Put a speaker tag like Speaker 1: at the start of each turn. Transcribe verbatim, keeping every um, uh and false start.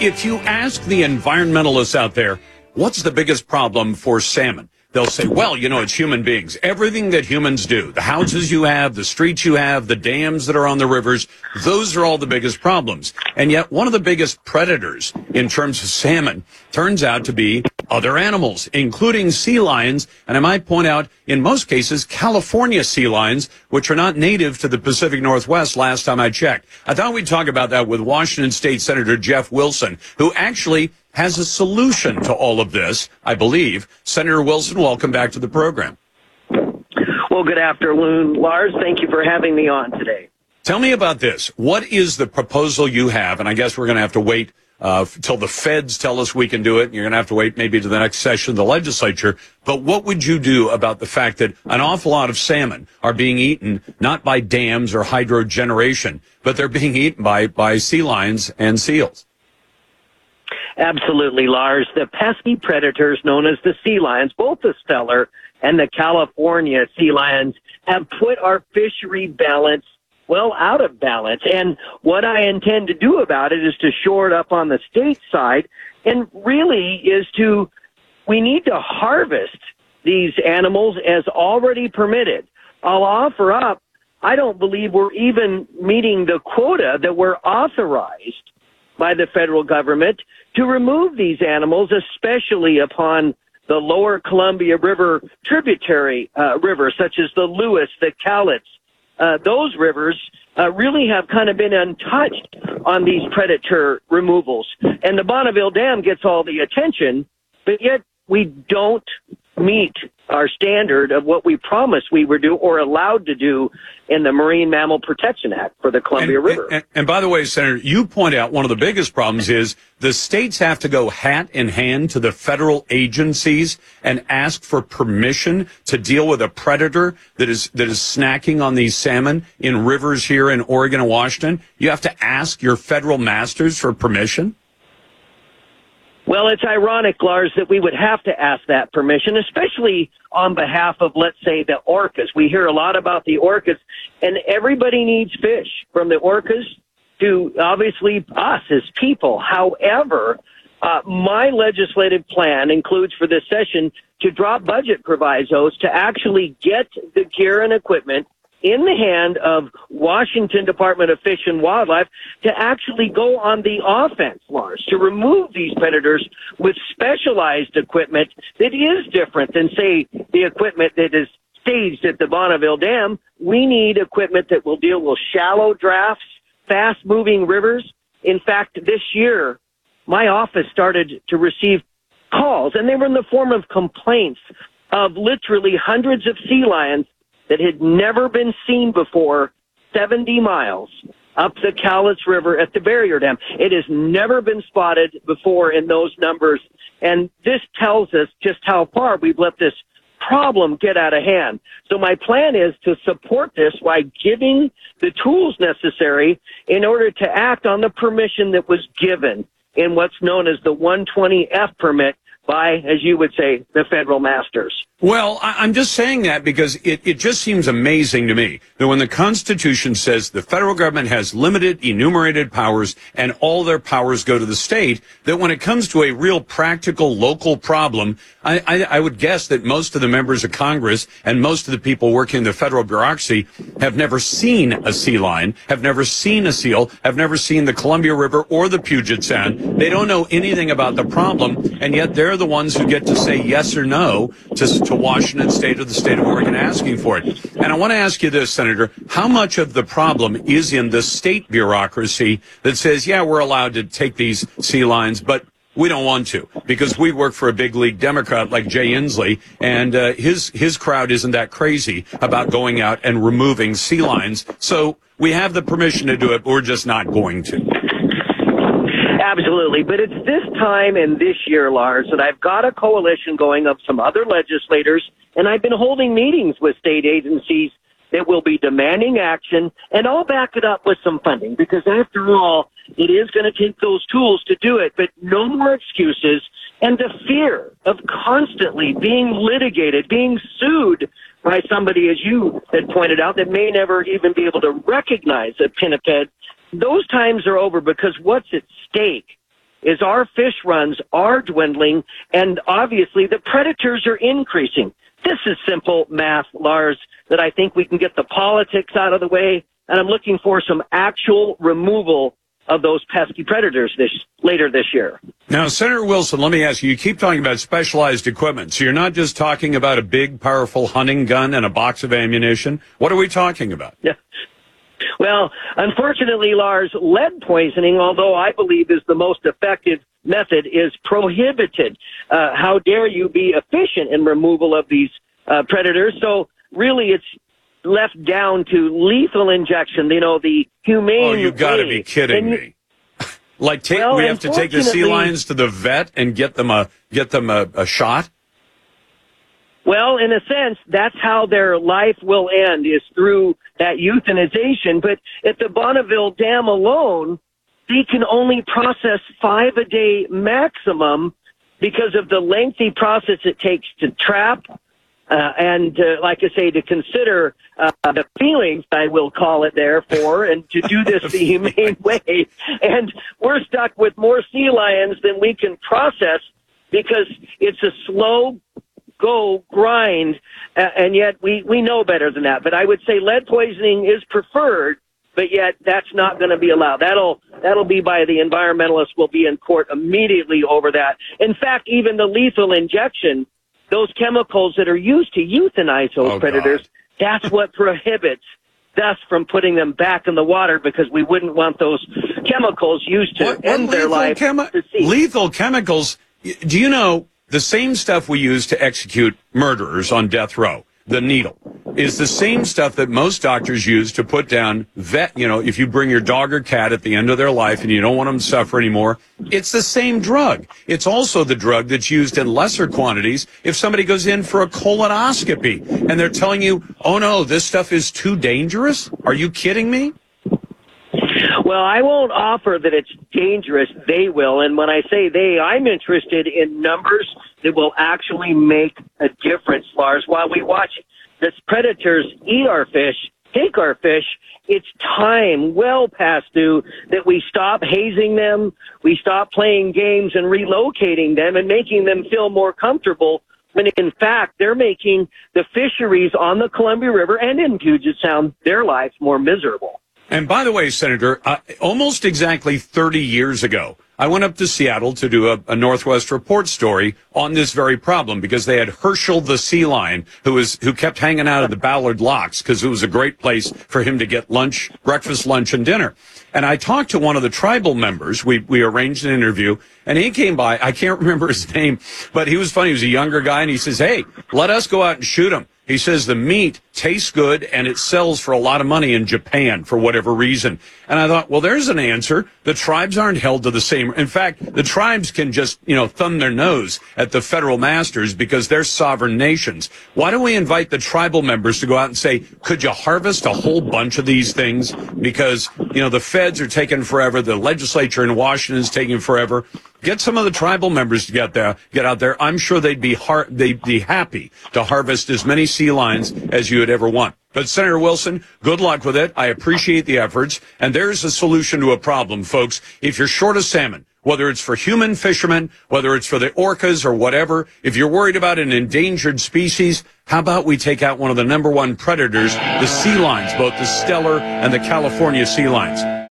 Speaker 1: If you ask the environmentalists out there, what's the biggest problem for salmon? They'll say, well, you know, it's human beings. Everything that humans do, the houses you have, the streets you have, the dams that are on the rivers, those are all the biggest problems. And yet one of the biggest predators in terms of salmon turns out to be other animals, including sea lions. And I might point out, in most cases, California sea lions, which are not native to the Pacific Northwest last time I checked. I thought we'd talk about that with Washington State Senator Jeff Wilson, who actually has a solution to all of this, I believe. Senator Wilson, welcome back to the program.
Speaker 2: Well, good afternoon, Lars. Thank you for having me on today.
Speaker 1: Tell me about this. What is the proposal you have? And I guess we're going to have to wait uh, till the feds tell us we can do it. You're going to have to wait maybe to the next session of the legislature. But what would you do about the fact that an awful lot of salmon are being eaten not by dams or hydro generation, but they're being eaten by, by sea lions and seals?
Speaker 2: Absolutely, Lars. The pesky predators known as the sea lions, both the Steller and the California sea lions, have put our fishery balance well out of balance. And what I intend to do about it is to shore it up on the state side, and really is to, we need to harvest these animals as already permitted. I'll offer up, I don't believe we're even meeting the quota that we're authorized by the federal government to remove these animals, especially upon the lower Columbia River tributary uh, rivers, such as the Lewis, the Cowlitz. Uh, those rivers uh, really have kind of been untouched on these predator removals. And the Bonneville Dam gets all the attention, but yet we don't meet our standard of what we promised we were do or allowed to do in the Marine Mammal Protection Act for the Columbia
Speaker 1: and,
Speaker 2: River.
Speaker 1: And, and by the way, Senator, you point out one of the biggest problems is the states have to go hat in hand to the federal agencies and ask for permission to deal with a predator that is that is snacking on these salmon in rivers here in Oregon and Washington. You have to ask your federal masters for permission?
Speaker 2: Well, it's ironic, Lars, that we would have to ask that permission, especially on behalf of, let's say, the orcas. We hear a lot about the orcas, and everybody needs fish, from the orcas to, obviously, us as people. However, uh, my legislative plan includes for this session to drop budget provisos to actually get the gear and equipment in the hand of Washington Department of Fish and Wildlife to actually go on the offense, Lars, to remove these predators with specialized equipment that is different than, say, the equipment that is staged at the Bonneville Dam. We need equipment that will deal with shallow drafts, fast-moving rivers. In fact, this year, my office started to receive calls, and they were in the form of complaints of literally hundreds of sea lions that had never been seen before, seventy miles up the Cowlitz River at the Barrier Dam. It has never been spotted before in those numbers, and this tells us just how far we've let this problem get out of hand. So my plan is to support this by giving the tools necessary in order to act on the permission that was given in what's known as the one twenty F permit by, as you would say, the federal masters.
Speaker 1: Well, I'm just saying that because it, it just seems amazing to me that when the Constitution says the federal government has limited enumerated powers and all their powers go to the state, that when it comes to a real practical local problem, I, I, I would guess that most of the members of Congress and most of the people working in the federal bureaucracy have never seen a sea lion, have never seen a seal, have never seen the Columbia River or the Puget Sound. They don't know anything about the problem, and yet they're the ones who get to say yes or no to, to Washington State or the state of Oregon asking for it. And I want to ask you this, Senator, how much of the problem is in the state bureaucracy that says, yeah, we're allowed to take these sea lions, but we don't want to because we work for a big league Democrat like Jay Inslee, and uh, his his crowd isn't that crazy about going out and removing sea lions. So we have the permission to do it, but we're just not going to.
Speaker 2: Absolutely. But it's this time and this year, Lars, that I've got a coalition going of some other legislators, and I've been holding meetings with state agencies that will be demanding action, and I'll back it up with some funding, because after all, it is going to take those tools to do it, but no more excuses, and the fear of constantly being litigated, being sued by somebody, as you had pointed out, that may never even be able to recognize a pinniped. Those times are over, because what's at stake is our fish runs are dwindling, and obviously the predators are increasing. This is simple math, Lars, that I think we can get the politics out of the way, and I'm looking for some actual removal of those pesky predators this later this year.
Speaker 1: Now, Senator Wilson, let me ask you, you keep talking about specialized equipment, so you're not just talking about a big, powerful hunting gun and a box of ammunition. What are we talking about?
Speaker 2: Yeah. Well, unfortunately, Lars, lead poisoning, although I believe is the most effective method, is prohibited. Uh, how dare you be efficient in removal of these uh, predators? So really it's left down to lethal injection, you know, the humane
Speaker 1: Oh, you got to be kidding
Speaker 2: you,
Speaker 1: me. Like, take,
Speaker 2: well,
Speaker 1: we have to take the sea lions to the vet and get them a, get them a, a shot?
Speaker 2: Well, in a sense, that's how their life will end, is through that euthanization. But at the Bonneville Dam alone, they can only process five a day maximum because of the lengthy process it takes to trap uh, and, uh, like I say, to consider uh, the feelings, I will call it, therefore, and to do this the humane way. And we're stuck with more sea lions than we can process because it's a slow go grind, uh, and yet we, we know better than that. But I would say lead poisoning is preferred, but yet that's not going to be allowed. That'll that'll be by the environmentalists will be in court immediately over that. In fact, even the lethal injection, those chemicals that are used to euthanize those
Speaker 1: oh,
Speaker 2: predators,
Speaker 1: God.
Speaker 2: that's what prohibits us from putting them back in the water because we wouldn't want those chemicals used to
Speaker 1: what,
Speaker 2: end
Speaker 1: what
Speaker 2: their life.
Speaker 1: Chemi-
Speaker 2: to sea.
Speaker 1: Lethal chemicals, do you know the same stuff we use to execute murderers on death row, the needle, is the same stuff that most doctors use to put down vet, you know, if you bring your dog or cat at the end of their life and you don't want them to suffer anymore, it's the same drug. It's also the drug that's used in lesser quantities if somebody goes in for a colonoscopy and they're telling you, oh no, this stuff is too dangerous. Are you kidding me?
Speaker 2: Well, I won't offer that it's dangerous. They will. And when I say they, I'm interested in numbers that will actually make a difference, Lars. While we watch the predators eat our fish, take our fish, it's time well past due that we stop hazing them, we stop playing games and relocating them and making them feel more comfortable when in fact they're making the fisheries on the Columbia River and in Puget Sound, their lives more miserable.
Speaker 1: And by the way, Senator, uh, almost exactly thirty years ago, I went up to Seattle to do a, a Northwest Report story on this very problem because they had Herschel the sea lion who was who kept hanging out at the Ballard Locks because it was a great place for him to get lunch, breakfast, lunch, and dinner. And I talked to one of the tribal members. We we arranged an interview, and he came by. I can't remember his name, but he was funny. He was a younger guy, and he says, "Hey, let us go out and shoot him." He says the meat tastes good and it sells for a lot of money in Japan for whatever reason. And I thought, well, there's an answer. The tribes aren't held to the same. In fact, the tribes can just, you know, thumb their nose at the federal masters because they're sovereign nations. Why don't we invite the tribal members to go out and say, could you harvest a whole bunch of these things? Because, you know, the feds are taking forever. The legislature in Washington is taking forever. Get some of the tribal members to get there, get out there. I'm sure they'd be har- they'd be happy to harvest as many sea lions as you would ever want. But Senator Wilson, good luck with it. I appreciate the efforts. And there's a solution to a problem, folks. If you're short of salmon, whether it's for human fishermen, whether it's for the orcas or whatever, if you're worried about an endangered species, how about we take out one of the number one predators, the sea lions, both the Steller and the California sea lions?